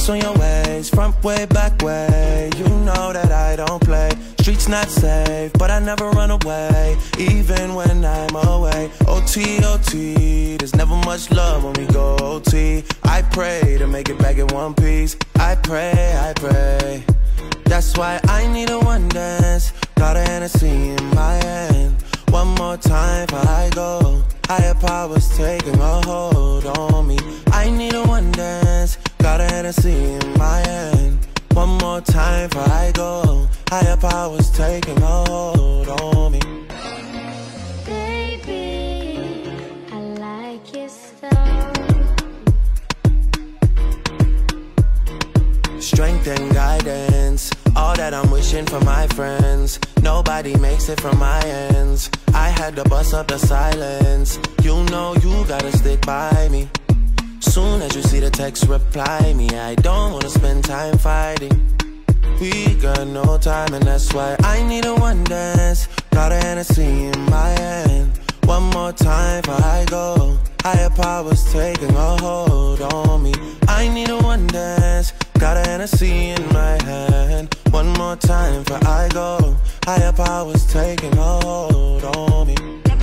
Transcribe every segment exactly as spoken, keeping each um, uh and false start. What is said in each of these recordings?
on your ways, front way, back way. You know that I don't play. Streets not safe, but I never run away, even when I'm away. O T, O T, there's never much love when we go O T. I pray to make it back in one piece. I pray, I pray. That's why I need a one dance. Got a Hennessy in my hand. One more time before I go. Higher powers taking a hold on me. I need a one dance. Got a Hennessy in my hand. One more time before I go. Higher powers taking a hold on me. Baby, I like your style. Strength and guidance, all that I'm wishing for my friends. Nobody makes it from my ends. I had to bust up the silence. You know you gotta stick by me. Soon as you see the text, reply me. I don't wanna spend time fighting. We got no time, and that's why I need a one dance. Got a Hennessy in my hand. One more time before I go. Higher powers taking a hold on me. I need a one dance. Got a Hennessy in my hand. One more time before I go. Higher powers taking a hold on me.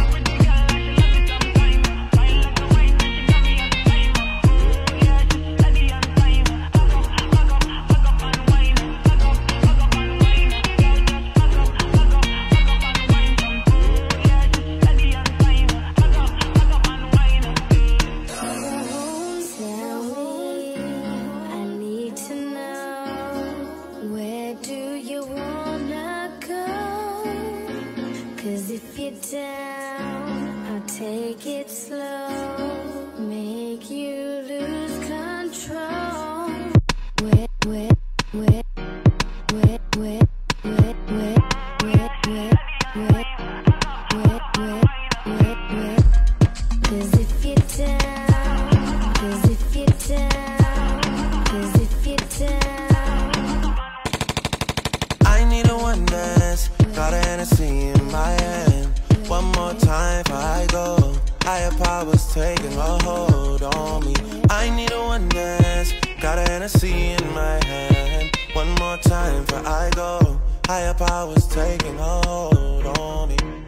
Down, I'll take it slow, make you lose control. Wet, wet, wet, wet, wet, wet, wet, wet, wet, wet, wet, wet, wet, wet. Cause if you're down, cause if you're down, cause if you're down. I need a one dance, got a Hennessy in my hand. One more time before I go. Higher powers taking a hold on me. I need a one dance. Got a Hennessy in my hand. One more time before I go. Higher powers taking a hold on me.